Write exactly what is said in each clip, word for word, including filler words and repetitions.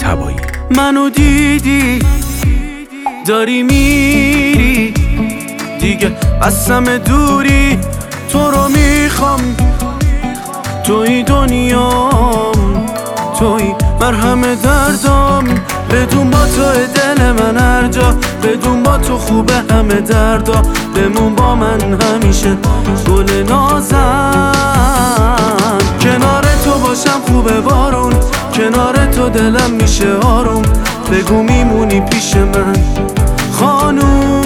طباطبایی. منو دیدی داری میری دیگه، قسم دوری تو رو میخوام، توی دنیام، توی مرهم دردام. بدون با تو دل من هر جا، بدون با تو خوبه همه دردا. بمون با من همیشه گل نازم، کنار تو باشم خوبه بارون، کنار تو دلم میشه آروم. بگو میمونی پیش من خانوم.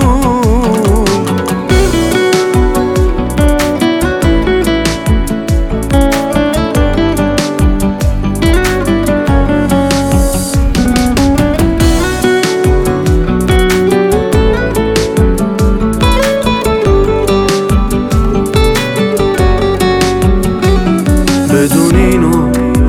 بدون اینو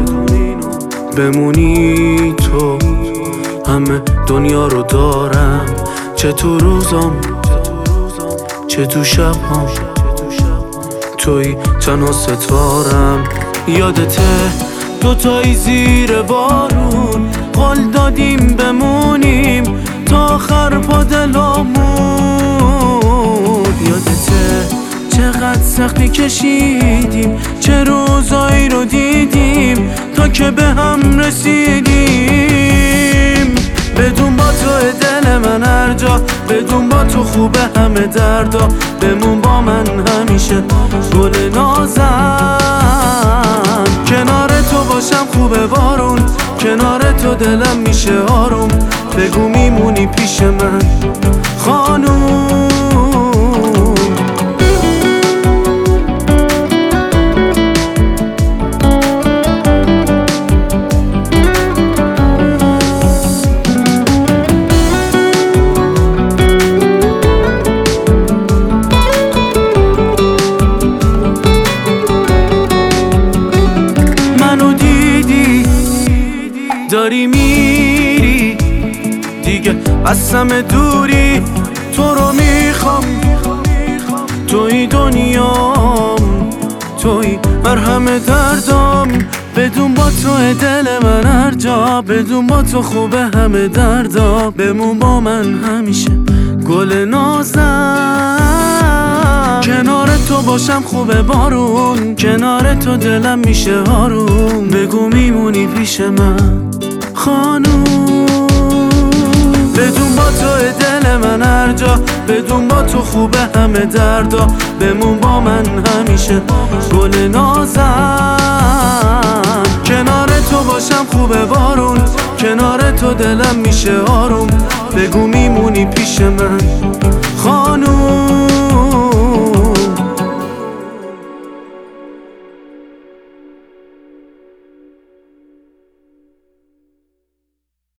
بمونی تو، همه دنیا رو دارم، چه تو روزام چه تو شبام. توی تنها ستارم، یادته دوتایی زیر بارون قول دادیم بمونیم تا آخر پا دلامون. یادته چقدر سختی کشیدیم، چه روزایی رو دیدیم تا که به هم رسیدیم. بدون با تو دل من هر جا، بدون با تو خوبه همه دردا. بمون با من همیشه گل نازم، کنار تو باشم خوبه بارون، کنار تو دلم میشه آروم. بگو میمونی پیش من خانوم. داری میری دیگه، قسم دوری تو رو میخوام، توی دنیام، توی مرهم دردام. بدون با تو دل من هر جا، بدون با تو خوبه همه دردا. بمون با من همیشه گل نازم، کنار تو باشم خوبه بارون، کنار تو دلم میشه آروم. بگو میمونی پیش من خانوم. بدون با تو دل من هر جا، بدون با تو خوبه همه دردا. بمون با من همیشه گل نازم، کنار تو باشم خوبه بارون، کنار تو دلم میشه آروم. بگو میمونی پیش من